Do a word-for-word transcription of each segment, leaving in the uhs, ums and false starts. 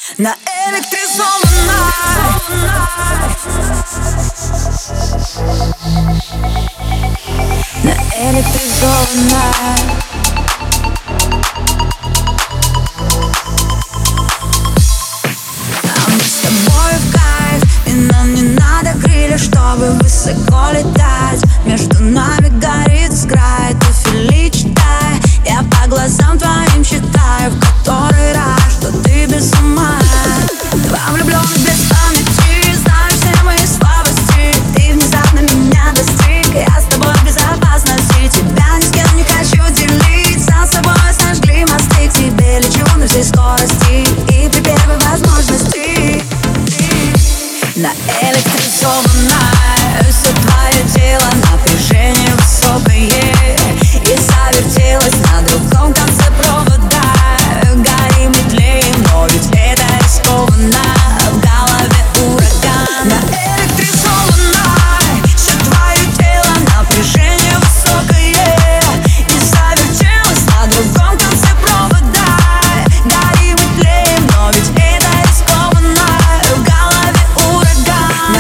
Наэлектризованной, наэлектризованной. Нам с тобой в кайф, и нам не надо крылья, чтобы высоко летать. Между нами горит скрай, туфели читай. Я по глазам твоим читаю в который раз, что ты без ума. Два влюбленных без памяти, знаешь все мои слабости. Ты внезапно меня достиг, я с тобой в безопасности. Тебя ни с кем не хочу делиться, с собой сожгли мосты. К тебе лечу на всей скорости и при первой возможности. Наэлектризованная, все твое тело напряжение высокое, и завертелось на другом конце провода. Горим и тлеем, но ведь это рискованно, в голове ураган. Наэлектризованная, все твое тело напряжение высокое, и завертелось на другом конце провода. Горим и тлеем, но ведь это рискованно, в голове ураган.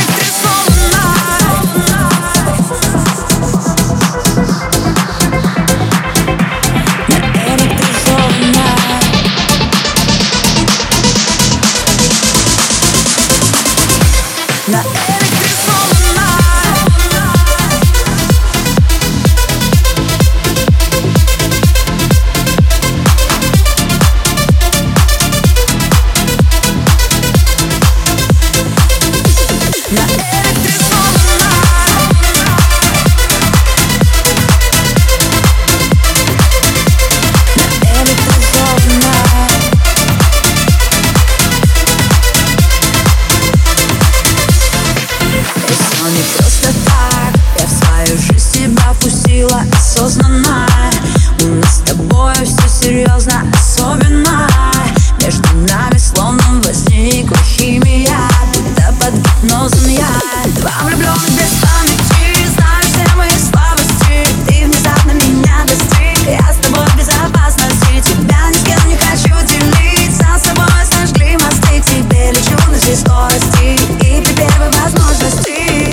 Не просто так, я в свою жизнь тебя впустила осознанно. У нас с тобой все серьезно, особенно. Между нами словно возникла химия, будто под гипнозом я. Два влюбленных без памяти, знаешь все мои слабости. Ты внезапно меня достиг, я с тобой в безопасности. Тебя ни с кем не хочу делиться, с собой сожгли мосты. К тебе лечу на всей скорости и при первой возможности.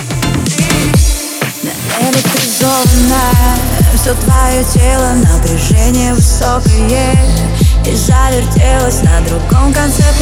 Наэлектризованная, все твое тело напряжение высокое, и завертелось на другом конце